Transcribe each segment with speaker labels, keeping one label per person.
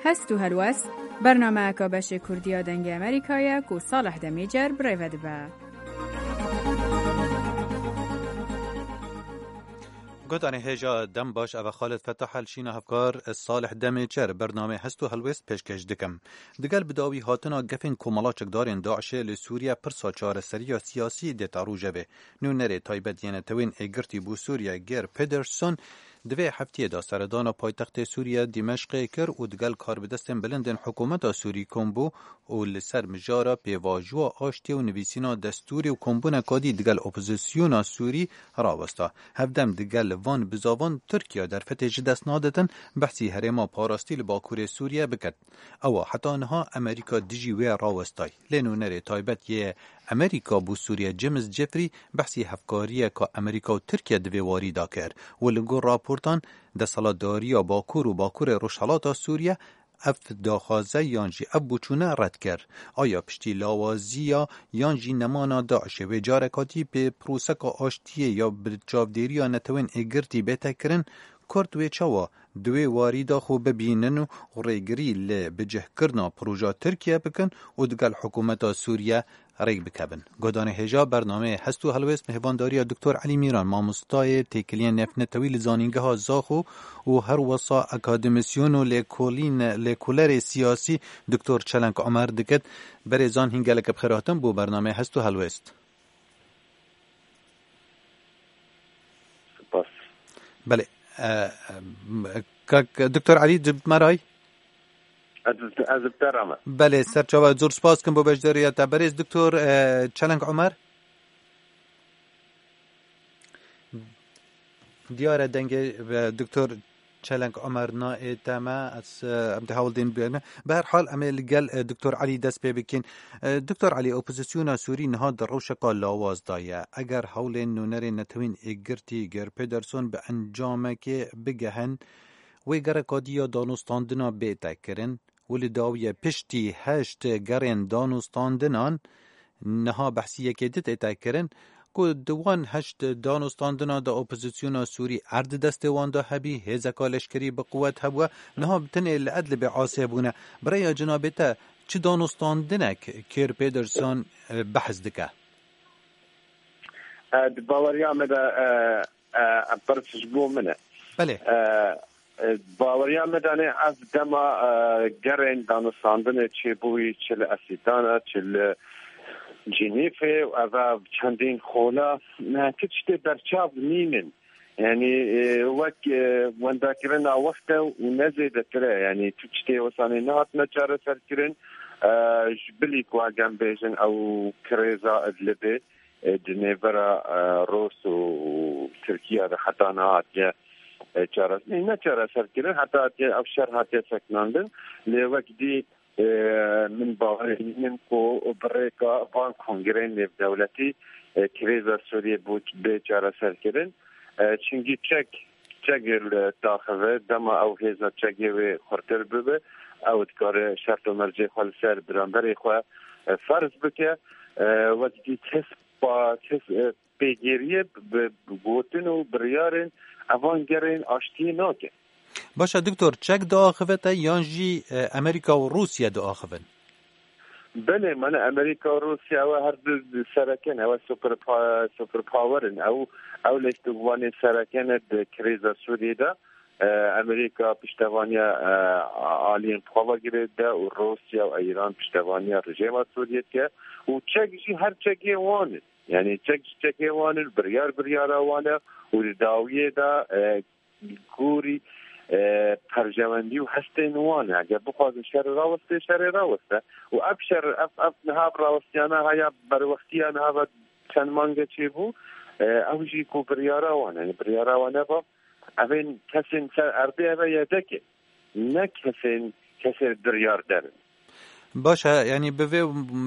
Speaker 1: هست و هلوس برنامه که بش کردیا دنگ امریکایا کو صالح دمیجر برای با
Speaker 2: گوتانی هجا دم باش او خالد فتح الشین هفکار صالح دمیجر برنامه هست و هلوس پیشکش دکم دگل بداوی هاتنا گفین کومالا چکدارین داعش لسوریا پرسا چار سریا سیاسی دیتا روژه به نونره تایبت یعنی توین اگرتی بو سوریا گر پدرسون دوی هفته دا سردان پایتخت سوریا دمشق کر و دگل کار بدستن بلندن حکومت سوری کمبو و لسر مجارا پیواجو آشتی و نویسینا دستوری و کمبون کادی دگل اپوزیسیونا سوری راوستا هفدم دگل وان بزاوان ترکیه در فتح دست نادتن بحثی هرما پاراستی لباکور سوریا بکد او حتی انها امریکا دیجی وی راوستای لینو نره تایبت یه امریکا بو سوریا جیمز جفری بحثی هفکاریه که امریکا و ترکیه دوی واری دا کر و لگو راپورتان ده سالاداری باکور و باکور روشالات سوریا اف داخازه یانجی ابوچونه رد کر آیا پشتی لاوازی یانجی نمانا داعش و جارکاتی به پروسک آشتیه یا برچاودیری یا نتوین اگرتی بیتا کرن کرد و چوا دوی واری دا خو ببینن و ریگری لی بجه کرنا پروژا ترکیه بکن و دگل حکومت سوریه ریگ بکبن. گودان هجا برنامه هستو هلویس مهبانداری دکتر علی میران ماموستای تکلین نفنتوی لزانینگه ها زاخو و هر وصا اکادمیسیون و لیکولر سیاسی دکتر چلنک عمر دکت بریزان هنگلک بخیراتم بو برنامه هستو هلویس.
Speaker 3: سپاس.
Speaker 2: بله دکتر علی جب مرای؟
Speaker 3: از ابترامه.
Speaker 2: بله سرچاوه زور سپاس کن با بجداریت بریز دکتر چلنگ عمر دیاره دنگ دکتر چلنگ عمر نائتما از امتحال دین بیانه به هر حال عمل گل دکتر علی دست پی بکن دکتر علی اپوزیسیون سوری نها در روشکا لاواز دایه اگر حول نونر نتوین اگرتی گر پدرسون به انجامه که بگهن و گر کادیا دانستاندنا بیتا کرن ولی داویه پشتی هشت گرین دانستاندنان نها بحثیه که دیت ایتا کرن که دوان هشت دانستاندنا دا اپوزیسیون سوری ارد دست وان دا هبی هزکا لشکری بقوت هبوه نها بتنه العدل بعاصه بونه برای جنابتا چی دانستاندنک کیر پیدرسون بحث دکه؟
Speaker 3: باوری آمده پرسش بو منه
Speaker 2: بله
Speaker 3: باوری آمدانه از دما گرین دانستاندن چه بوی چل اسیدانه چل جنیفه و چندین خولا کچته برچاو نیمن یعنی وقت ونداکرن وقت و نزیده تره یعنی کچته وسانی نهات نچاره سر کرن جبلی کواگم بیجن او کریزا ادلبه جنیورا روس و ترکیه ده حتی نهات چاره نه چاره سر کرن حتی افشار حتی سکناندن لوقتی من باوری من کو برکا بان کنگره نف دولتی کریزا سوریه بود به چاره سر کردن چنگی چگل داخله دما او هزا چگی خورتر ببه او دکار شرط و مرجع خال سر برانبری خواه فرض بکه وقتی کس پیگیریه بگوتن و بریارن اوانگرین آشتی ناکه
Speaker 2: باشه دکتر چک داخوه یانجی امریکا و روسیه داخوه
Speaker 3: بله من امریکا و روسیا و هر دو سرکن او سوپر پاورن او لشتوانی سرکن کریزا سوریه ده امریکا پشتوانی آلین پاور گرده و روسیا و ایران پشتوانی رژیم سوریه که و چکشی هر چکی وانه یعنی چکی وانه بریار وانه و داویه ده گوری پرجواندی و هسته نوانه اگر بخواهد شر راوسته و اب شر اب نهاب راوستیانه هیا بر وقتیانه ها چند مانگه چی بو اوجی کو بریاراوانه با اوین کسین سر ارده اوه یدکه نه کسین دریار درن
Speaker 2: باشه یعنی به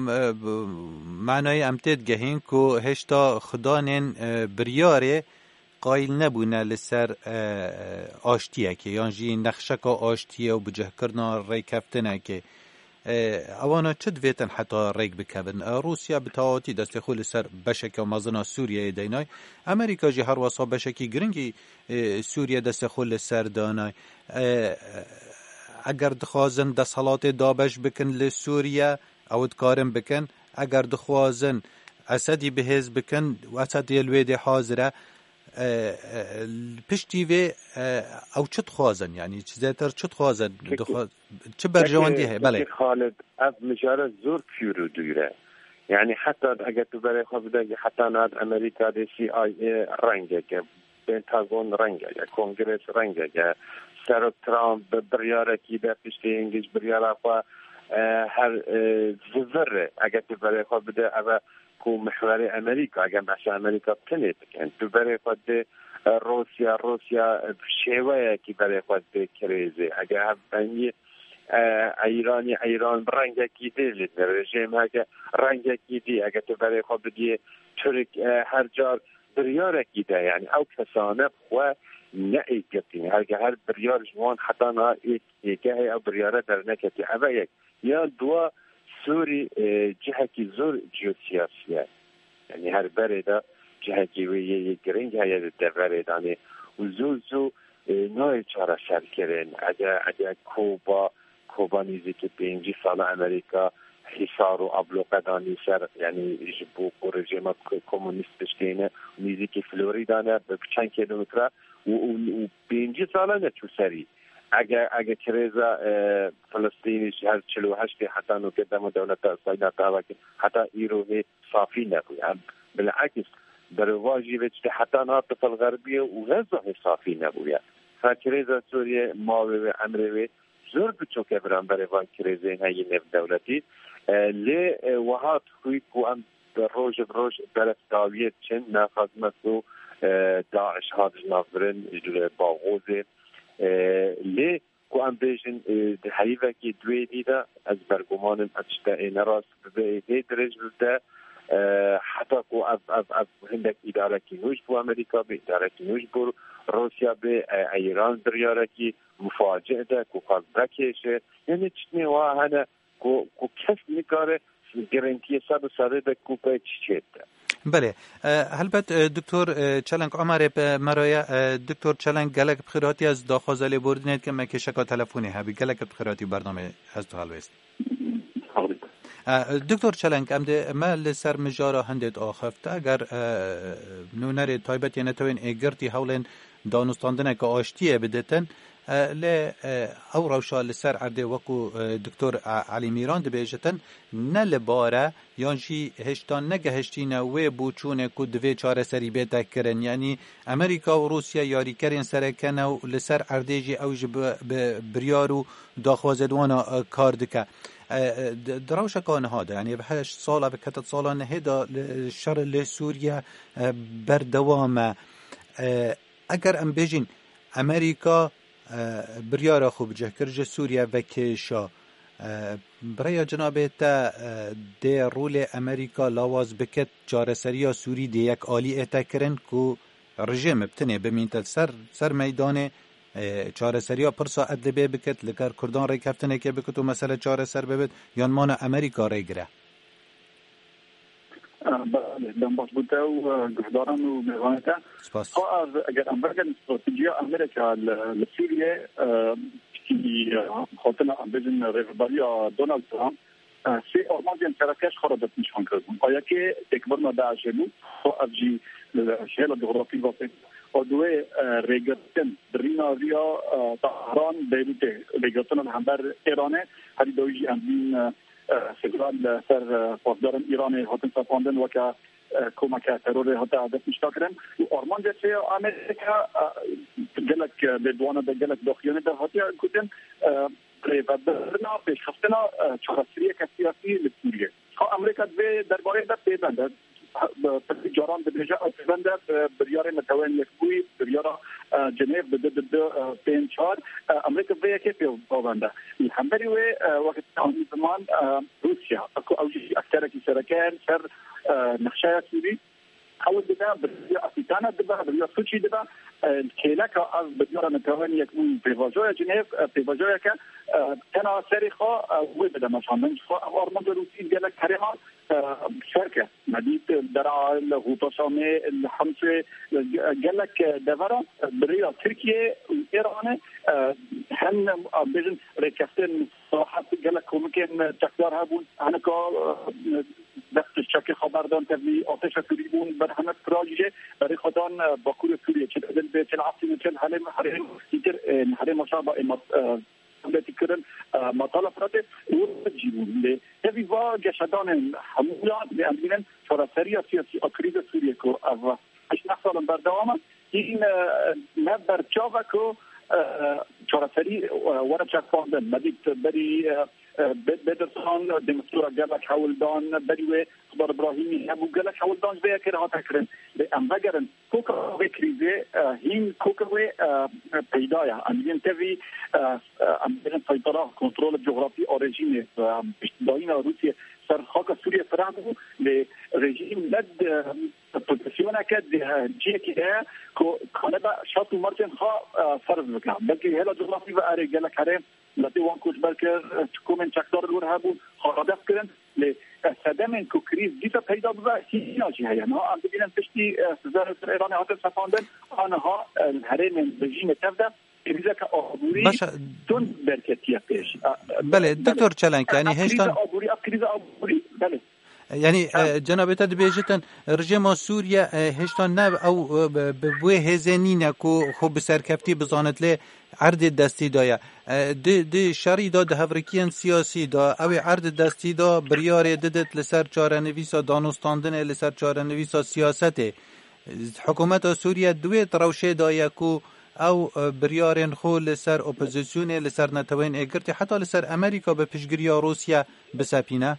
Speaker 2: معنای امتید گهین که هشتا خدانین بریاره قایل نبونه لسر آشتیه که یعنی نخشک آشتیه و بجه کرنا ری کفتنه که اوانا چه دویتن حتی ریگ بکبن روسیا بتاواتی دست خول سر بشک و مازنا سوریه دینای امریکا جی هر واسا بشکی گرنگی سوریه دست خول سر دانای اگر دخوازن دسالات دابش بکن لسوریا او دکارن بکن، اگر دخوازن اسدی بهز بکن و اسد الوید حاضره پشتی و او چه خوازن، یعنی چیزتر چه خوازن چه برجواندی هست. بله
Speaker 3: خالد از مجال زور پیرو دوره، یعنی حتی اگر تو برای خود بده حتی ناد امریکا دی CIA رنگه که پنتاگون رنگه یا کنگرس رنگه یا سر ترامپ بریاره کی به پشتی انگلیس بریاره و هر زوره اگر تو برای خود بده اول کو محور امریکا اگر مثلا امریکا پنیت کن تو برای خود روسیا شیوه کی برای خود کریزه اگر هم بنی ایران رنگ کی دی رژیم اگر رنگ کی دی اگر تو برای خود بدی ترک هر جار بریاره کی دی یعنی او کسانه و نه ایگتی هر بریار جوان حتی نه ایگه او بریاره در نکتی اول یک یا دو سوری جهه کی زور جیوسیاسیه یعنی هر برده جهه کی وی گرینگ هایی در بردانه و زو نوع چاره سر کرن اگه کوبا نیزی که 5 سال امریکا حصار و ابلوقه دانی سر یعنی جبو رژیم کمونیست بشتینه نیزی که فلوریدانه به چند کیلومتر و 5 ساله نتو سری اگه کریزا فلسطینی هر 48 حتی نو قدم دولت اسرائیل تا حتی ایروه صافی نبود بالعکس در واجبه حتی ناطف الغربیه و غزه صافی نبود فکریزا سوریه ماوی و امروی زور بچو که برام برای وان کریزه هایی نف دولتی لی وحات خوی کو ام روز برف داویت چن نخدمتو داعش هادش نافرن باغوزه لی کو ام بیشن حریفه که دوی دیده از برگمانم اتشتا نراس به درج بده حتی کو از هندک اداره کی نوش بو امریکا به اداره کی نوش بو روسیا به ایران دریاره کی مفاجئه ده کو خاص بکشه یعنی چنین وا هنه کو کس نکاره گارانتی ساده ده کو په چیت.
Speaker 2: بله البته دکتر چلنگ عمر به مرای دکتر چلنگ گلک بخیراتی از داخازل بردنید که مکشکا تلفنی هبی گلک بخیراتی برنامه از تو حلوست دکتر چلنگ امده ما لسر مجارا هندید آخفته اگر نونر تایبت یعنی توین اگرتی حولین دانستاندنه که آشتیه بدتن ل او روشا لسر عرده وکو دکتر علی میران دبیجتن نه لباره یانشی هشتان نگه هشتینه و بوچونه که دوی چاره سری بیتا کرن یعنی امریکا و روسیا یاری کرن سرکنه و لسر عرده جی اوج بریارو داخوازدوانا کار دکه دروش کان هذا يعني ب 8 ساله ب 3 ساله نهدا الشر لسوريا بردوامه اگر ام بيجين امريكا برياره خوب جهكرج سوريا وكيشا برای جناب تا ده رول امریکا لاواز بکت جارسریا سوری ده یک آلی اتکرن کو رژیم بتنه بمینت سر میدان چاره سریا پرسا ادلبه بکت لکر کردان ری کفتنه که بکت و مسئله چاره سر ببید یان مان امریکا ری گره
Speaker 4: بله دنباش بوده و گفتارم و میوانته خواهر اگر امریکا استراتژیا امریکا لسوریه که خاطر امبیزن ریفبالیا دونالد ترامپ سی آرمانجین ترکش خرابت نشان کردن آیا که اکبرنا داعش بود و افجی شهلا جغرافی واسه ادوه ریگرتن دریناویا تهران بیروت ریگرتن همبر ایرانه هری دویجی امین سگرال سر پاسداران ایران هاتن سپاندن و که کمک ترور هاتا هدف نشتا کردن و آرمان جسه امریکا گلک بدوانه ده گلک داخلیانه ده هاتی کردن و برنا پیش خفتنا چهارسریه کسیاسی لسوریه امریکا دوی درباره ده پیبنده جاران بدرجه اتفنده بریار متوان یکوی بریار جنیف بده پین چار امریکا به یکی پیوانده همبری و وقت آن زمان روسیا اکو اوجی اکثر کی سرکان سر نقشه سوری حاول بده بریار افریقا ده بریار سوچی ده کلک از بدیار نتوانی یک اون پیواجوی جنیف پیواجوی که تنها سری خوا وی بده مشاندن خوا آرمان روسی گلک کریمان شرکه مدید در آل غوطاشامه الحمسه گلک دوران برای ترکیه و ایران هن بجن رکستن صراحت گلک کمکن چکدار هبون هنکا دست شک خبردان تبلی آتش سوری بون بر همه پراجه برای خودان باکور سوریه چه دل به چه عاصمه چه حرم دیگر حرم مشابه التي كرن مطالب رده وجيبون له هذه واجشدان حمولان لأمرين فرسرية سياسي أكريد سوريا كو أو إيش نحصل بردوامة إن نبر جاوكو فرسري ورا جاكوندن مديت بري بدرسان دمستورا جالك حولدان بريوه خبر إبراهيمي أبو جالك حولدان زي كده هتكرن لأن بجرن كوكا بكريزة هين كوكا بيدايا أمين تبي أمين سيطرة كنترول الجغرافي أوريجيني بيداينا روسيا صار خاك سوريا فرانكو لرجيم لد بوزيشنه كد جي كده كانبا شاطو مرتين خا فرض بكام بلكي هلا جغرافي بقى جالك حرام لاتي وانكوش بالكر تكون شكدار الورهابو خرادف كرن لسدامن كوكريز ديتا بيدا بقى سيناجي هيا نا عم بينا تشتي وزارة الإيراني هاتف سفاندن أنها الهرم رژیم تفدا كريزة كأبوري تون بركتية بيش
Speaker 2: بله دكتور چلنك يعني هشتان
Speaker 4: كريزة أبوري بله
Speaker 2: يعني جنابت دبیجتن رژیم سوریه هشتان نب او بوی هزینینه کو خوب سرکفتی بزانت له عرض دستی دایا د شری داد هفرکیان سیاسی دا او عرض دستی دا بریار ددت لسر چاره نویسا دانستاندن لسر چاره نویسا سیاست حکومت سوریه دوی تروشه دایا کو او بریارن خو لسر اپوزیسیون لسر نتوین اگرتی حتی لسر امریکا به پیشگیری روسیه بسپینه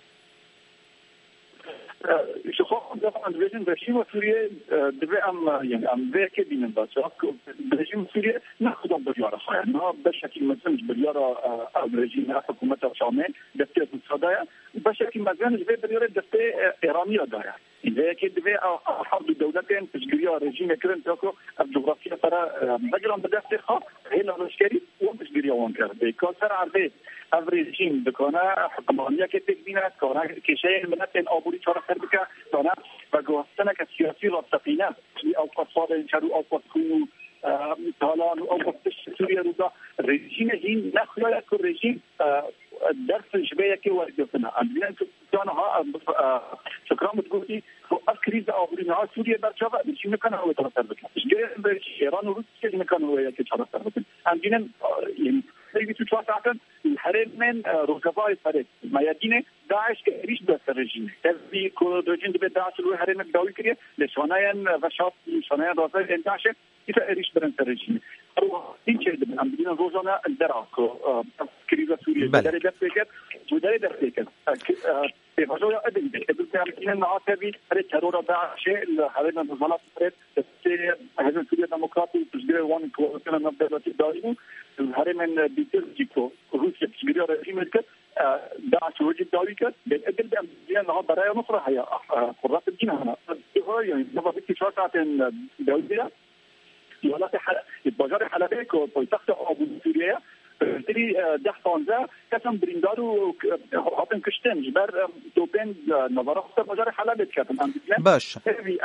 Speaker 4: شخص دفعاً رژیم سوریه دبی ام ذکر بینن باشه رژیم سوریه نخودم بریاره خواهد نه به شکل مثلا بریاره رژیم حکومت شامل دسته اقتصادی به شکل مثلا بریاره دسته ایرانی داره إذا كده حرب الدولتين تشجيرية رژیم كرن تاكو الجغرافيا ترى مجرم بدأت خاص هنا العسكري وتشجيرية وانكر بكسر عربي الرژیم بکنه حکمرانی که تکبینه کنه کشور ملت آبوری چهار سربکه کنه و گوهستنه که سیاسی را سفینه او قصاد انشارو او قصدو تالان او قصدش سوریه روزا رژیم هین نخلاید که رژیم درس شبیه که وردیفتنه اندیلن ها شکرام بتگوتی کریز آبوری ها سوریه برچاوه رژیم نکنه او چهار سربکه ایران و روسیه نکنه او که چهار سربکه اندیلن سيدي تو شواتن الحرم من ركباي فريق ما يدينه داعش كريش بس الرجيم تبي كل رجيم دبي داعش له حرم الدولي كريه لشوناين وشاط شوناين راسه انتاش يفرش برن الرجيم این چه دبن ام بدین روزانه الدراكو كريزه سوريا داري دفكت وداري دفكت بفضل ادم بتعمل نعاتبي على ترور داعش الحرم النظامات فريق هذا سوريا ديمقراطي تشجيع وان كوكنا نبدا تدايو الحرم بيترجيكو روسيا تشجيع رژیم که داعش وجود داوی کرد بالعدل بأمريكا نهار برای مصر هي قرات الدين هنا يعني نبغى في شوية ساعات دولية ولاة بازار حلبة كويتخت أبو سوريا تري دحطانزا كسم بريندارو هاتن كشتن جبر توبين نظرات بازار حلبة كتم
Speaker 2: باش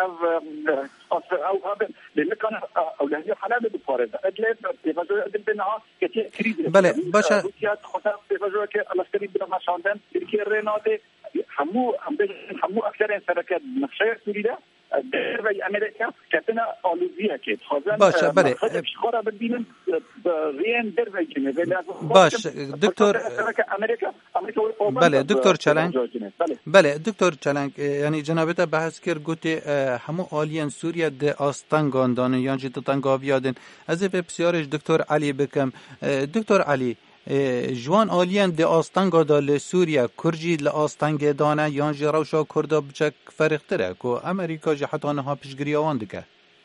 Speaker 4: أو هذا لأن كان أولادي حلبة بفارزة أدلت بفجوة أدل بينها كتير كريز
Speaker 2: بله باش
Speaker 4: روسيا خطأ بفجوة كالأسكري بنا مشاندن تركيا ريناتي حمو أكثر سركات نخشة سوريا در امریکا کتنا آلوزیه که
Speaker 2: باشه بله
Speaker 4: خورا بدینن رین در وجنه
Speaker 2: باش دکتر بله دکتر چلنگ بله دکتر چلنگ یعنی جنابت بحث کرد گوتی همو آلین سوریه ده آستانگان دانه یا جی تنگاویادن از بسیارش دکتر علی بکم دکتر علی جوان آلین ده آستانگا دا لسوریا کرجی لآستانگ دانه یان جی روشا کردا بچک فرقتره که امریکا جی حتی آنها پیشگیری آوان دکه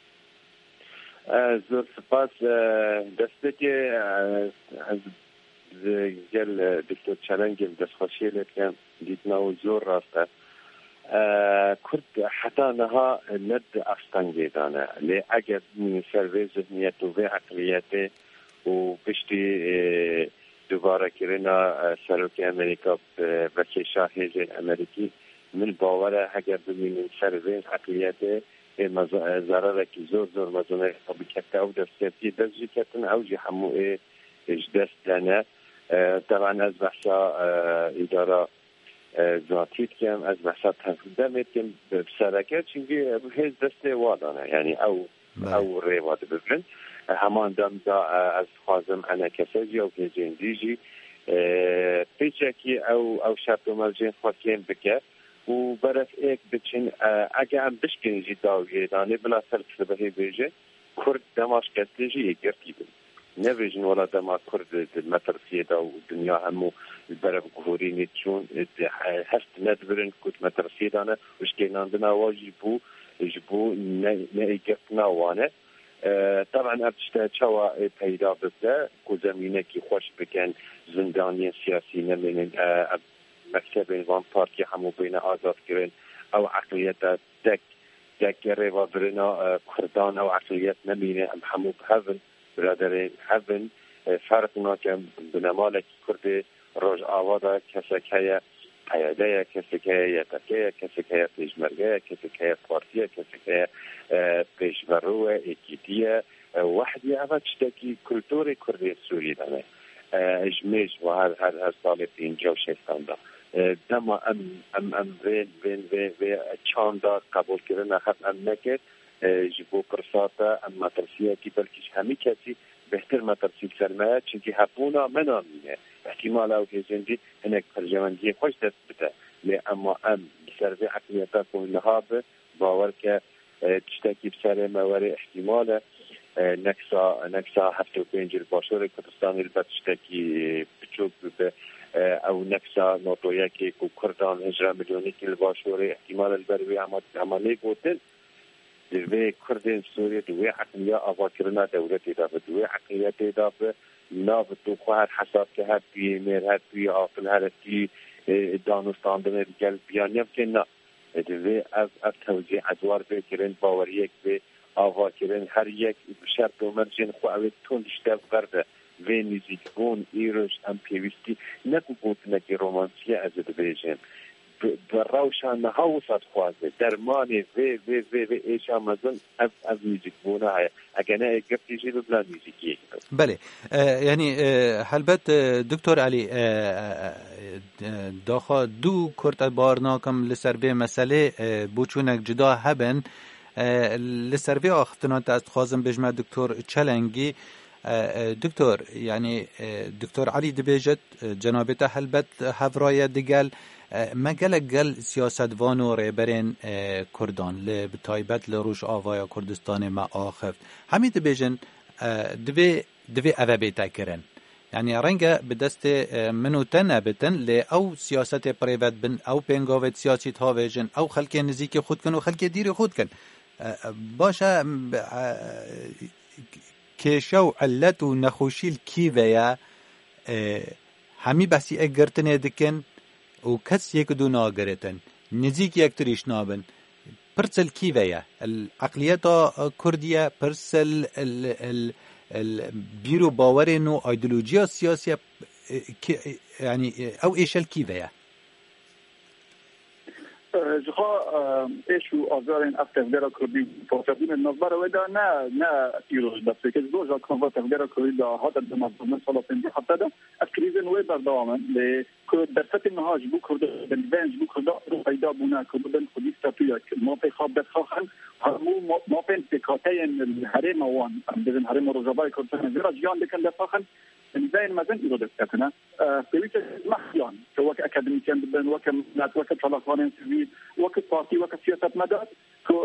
Speaker 3: زور سپاس دسته که از گل دکتر چلنگ دست خوشی لیکن دیتنا و زور راسته کرد حتی نها ند افستانگی دانه لی اگر سروی ذهنیت و عقلیت و پشتی دوباره کردن سروکی امریکا و کشور هیچ امریکی من باوره اگر ببینیم سروی عقلیت ضرره که زور مزونه خبی کته او دستی دزجی کتن او جی همو اجدست دانه طبعا از بحثا اداره ذاتیت کم از بحثا تنفیده کم بسرکه چونکه هیچ دسته وادانه یعنی او ریواد ببرن همان دم دا از خوازم انا کساجی او که جندیجی پیچه که او شرط و مرجین خواستیم بکر و برف ایک بچین اگه هم بشکنی جی داویه دانه بلا سرکس بهی بیجه کرد دماش کستیجی گرتی بید نویجن ولا دما کرد مترسیه دا و دنیا همو برف گهوری نیتشون هست ندبرن کد مترسیه دانه وشکناندنا واجی بو نه گرتنا وانه طبعا ابتشتا چوا پیدا بده که زمینه که خوش بکن زندانی سیاسی نمینن مکتب نظام پارتی همو بین آزاد کرن او عقلیت دک ریوا برنا کردان او عقلیت نمینه همو بهون برادرین هون فرق ناکم بنمالک کرده روز آواده کسکه قیاده کسکه یتکه کسکه پیشمرگه کسکه پارتیه کسکه پیشبروه اکیدیه وحدی اول چتکی کلتور کردی سوری دانه اجمیج و هر سال 50 و 60 دا دما ام وین چاندا قبول کردن خب نکرد جبو پرساتا ام مدرسیه کی بلکیش همی کسی بهتر مدرسی سرمایه چونکه هبونا منامینه احتمال او که زندی هنک ترجماندی خوش دست بده لی اما ام سروی عقلیتا کنها به باور که تشتکی بسر موارد احتمال نکسا 75 باشور کردستان البته تشتکی بچوک به او نکسا نوتویا که کردان 18 میلیونی کل باشور احتمال البروی عملی بودن دوی کردن سوریه دوی عقلیه آواکرنا دولتی دا دوی عقلیت دا به ناو تو خواهد حساب که هر توی میر هر توی آفل هر توی دانستاندن گل بیانیم که نه دوی از توجیه ادوار بکرن باوریک به آوا کرن هر یک شرط و مرجن خواهد تونشتر برده و نزیک بون ایروش هم پیوستی نکو بود نکی رومانسیه از بیجن روشان ها وسط خوازه درمانی و ایشا مزن از نزیک بونه های اگر نه گفتی جی بلا نزیکی
Speaker 2: بله یعنی حلبت دکتر علی داخل دو کرد بارناکم لسر به مسئله بوچونک جدا هبن لسر به آختنات از خوازم بجمع دکتر چلنگی دکتر یعنی دکتر علی دبیجت جنابت حلبت هفرای دگل مگل گل سیاستوان و ریبرین کردان لبتایبت لروش آوای کردستان ما آخفت همین دبیجن دوی اوه بیتا کرن یعنی رنگ به دست منو تن بتن لی او سیاست پریوت بن او پنگاوت سیاسی تاویجن او خلک نزیک خود کن و خلک دیر خود کن باشه کشو علت و نخوشیل کی ویا همی بحثی اگرتنه دکن و کس یک دو ناگرتن نزیک یک تریش نابن پرسل کی ویا العقلیت کردیه پرسل بیرو باور نو ایدئولوژیا سیاسی یعنی او ایشل کی ویا
Speaker 4: جخوا ایشو آزارین افتفدر کردی فاصبین نظر ویدا نه ایروز دسته که دو جا کنوا تفدر کردی دا هاتا دمازدومن سالا پنجی حتی دا از کریزن وی بردامن لی در فتح نهاج بو کرده بنج بو کرده رو پیدا بونه کرده بن خودی ستویا ما پی خواب بخواهن همو ما پین پکاتین الحرم وان بزن حرم روزابای کردن زیرا جیان دکن بخواهن زين مازن إيرو دكتنا بيوت محيان سواء أكاديميين بدن وكم نتوكل على قانون سوي وكم بارتي وكم سياسة مدار كو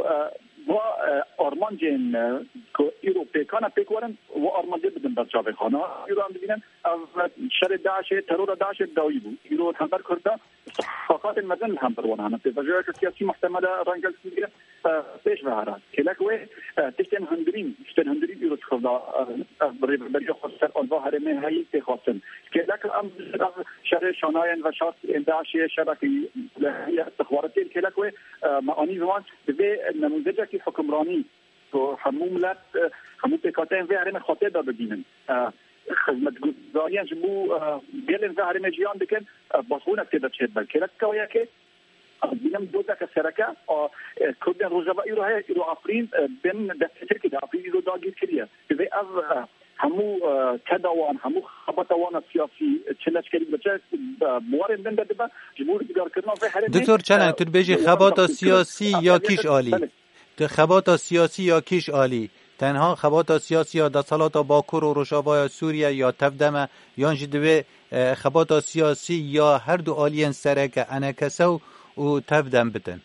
Speaker 4: وأرمان جين كو إيروبي كان بيكورن وأرمان جين بدن برجع خانة إيران بدينن شر داعش ترور داعش داوی بود ایرو همبر کرده فقط المدن هم بروانه به وجه سیاسی محتمل رنگل سوریه پیش بهره کلاکوی تشتن هندرین ایرو خدا برای خاطر آنها هرمه هایی تخاطن کلاک ام شر شاناین و شرط داعش شبکی استخباراتی کلاکوی معانی زمان به نموذجی که حکمرانی تو هموملت همون تکاتن و هرمه خاطر داد ببینن خدمتگزاریان جبو بیلن و هرمه جیان دکن باسونه تیدا چید بل کلاک کویا که بینم دوتا کسرکه کردن روزبا ایرو آفرین بین دفتر که آفرین ایرو داگیر کریه به از همو تداوان همو خبطوان سیاسی چلش کردی بچه موارد بنده دبا جبور دیگر کردن و هرمه
Speaker 2: دکتر چلنگ تو بیجی خبات سیاسی یا کیش عالی خبات سیاسی یا کیش عالی تنها خبات سیاسی یا دسالات باکور و روشاوای سوریه یا تفدمه یا جدوه خبات سیاسی یا هر دو آلین سرکه انکسو و تفدم بتن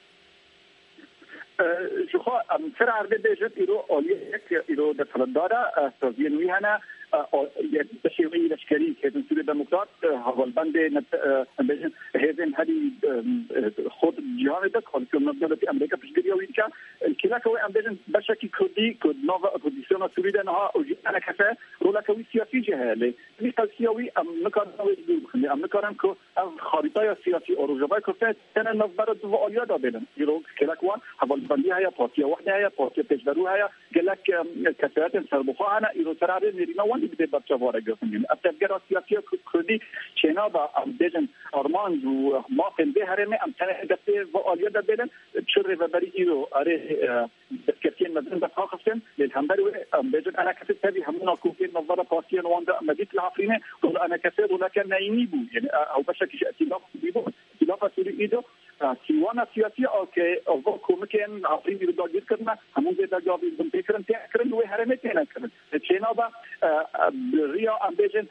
Speaker 4: شخوا سر عربه بیجت ایرو آلیه یک ایرو دسالت داره سازینوی هنه بشیوی لشکری که سوریه دموکرات حوالبند بیجن هیزن هری خود جهان ده کالکیوم دولتی امریکا پیشگیری وید که کلاکوی ام بیجن بشکی کردی کد نو اپوزیسیون سوریه ده نها اوجی انا کفه رولاکوی سیاسی جهاله میخواد سیاسی ام نکارن وید ام نکارن که از خریطای سیاسی اوروجبای کفه تن نظر دو آلیا دادن ایرو کلاکوان حوالبندی هیا پارتی واحده هیا پارتی پیشبرو هیا گلک کسرات سربخانه ایرو تراره نیرینوان بده بچه وارد گفتیم. اتفاقات سیاسی کردی چنا با بیشتر آرمان و ما فنده هرمه امتناع دسته و آلیا دادن چرا و بری ایرو آره دکتین مدن دفاع خفتن للهمبر و بیشتر انا کسی تبی همون اکوفین نظر پارتی نوانده مدیت العفرینه و انا کسی ولکن نایمی بود یعنی او بشکل ائتلاف بیبود ائتلاف سوری ایدو سیوان سیاسی که او کومکن عفرین رو داگیر کردن همون زیاد جوابی دم فکرن تکرن و هرمه تنه کردن چنا با ریا امبیجن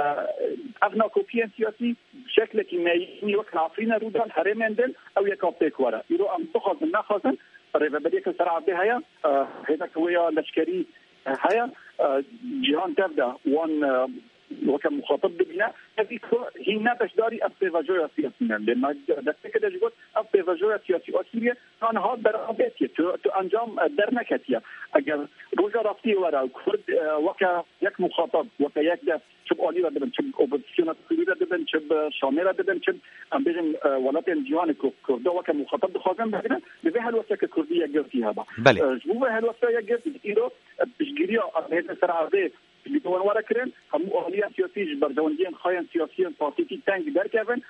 Speaker 4: افنا کوپین سیاسی شکل که نایمی و عفرین رو دال هرمندن او یک اپیک وره ایرو ام تخاز نخازن ريفابريك السرعة بها هذا كويا لشكري هيا جهان تبدأ وان وكم مخاطب بنا هذه هي نبش داري أبتفاجوية سياسية لما دكتور كده جوت أبتفاجوية سياسية أصلية كان هذا برابطية تو أنجام درنكتية أجر رجع رفتي ورا كرد وكا يك مخاطب وكا يك ده شب أولي بدن شب أوبسيون كبيرة بدن شب شاملة بدن شب أم بيجن ولاتين جوان كرد وكا مخاطب بخازن بدن بده هالوسط كردية جرتيها با جوه هالوسط يجرت إيرو بشجريا هذا سرعة بدون ورا كرن هم أهلية سياسية بردوندين خاين سياسيين بارتيكي تانج دركبن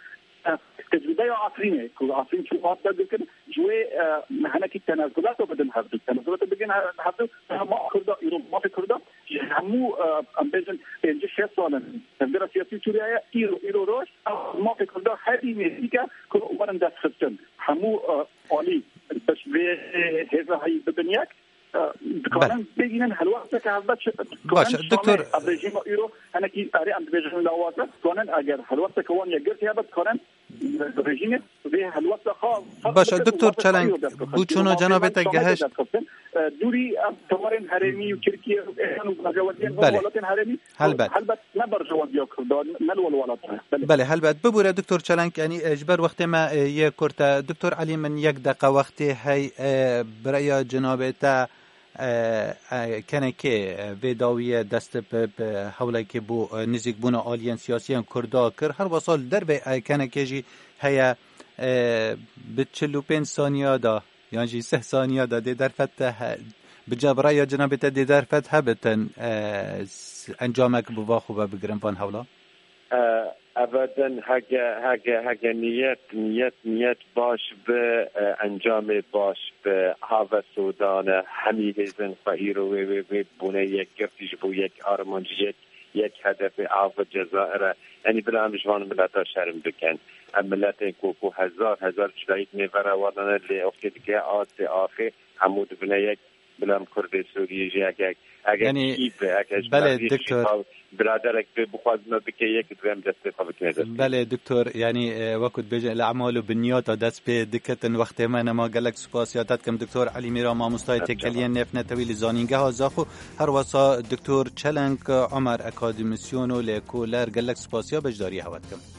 Speaker 4: تجربة عصرية كل عصرين شو هذا ذكر جوه مهنك التنازلات وبدن هذا التنازلات بدين هذا ما كردا يروم ما في كردا همو أمبيجن الجيش يصلا تجربة سياسية سوريا إيرو روش ما في كردا هذه ميزيكا كل ورن دست خستن همو أهلي بس هذا هاي بدنياك كمان بيجينا هالوقت كهذا
Speaker 2: باش دكتور
Speaker 4: الرجيم إيرو أنا كي أري عند بيجون لواسة كمان أجر هالوقت كمان يجرت هذا كمان الرجيم به هالوقت خاص
Speaker 2: باش دكتور چلنگ بوچونو جنابت گهش
Speaker 4: دوری تمارين هرمي وتركيا وجوادين ولاتين هرمي هلبت نبر جواديا كردان نلول ولاتها
Speaker 2: بله هلبت ببوره دكتور چلنگ يعني اجبر وقت ما يكرت دكتور علي من یک دقیقه وقت هي برای جنابت کنکه ویداوی دست به حوله که بو نزیک بونا آلین سیاسیان کردا کر هر وصال در به کنکه جی هیا به 45 ثانیه دا یعنی 3 ثانیه دا دی در فتح بجبرای یا جنابت دی در فتح بتن انجامک بوا خوبه بگرن وان حولا
Speaker 3: ابدا هگه نیت باش به انجام باش به هاو سودان همی هزن فایرو و بونه یک گفتیش بو یک آرمانجی یک هدف آو جزائر یعنی بلا هم جوان ملتا شرم بکن ملتا کوکو هزار جدایت میوره وادانه لی افتید که آت آخه همود بنا یک بلا هم کرد سوریه اگر
Speaker 2: یعنی بله دکتر
Speaker 3: برادرك بخواز ما بك یک دوام دست خبرت
Speaker 2: بله دکتر یعنی وقت بجه الاعمال و بنیات دست به دکتن وقت ما نما گلک سپاسیاتت کم دکتر علی میرا ماموستای تکلیه نفنه طویل زانینگه ها زاخو هر واسا دکتر چلنگ عمر اکادمیسیونو لکولر گلک سپاسیا بجداری هوت کم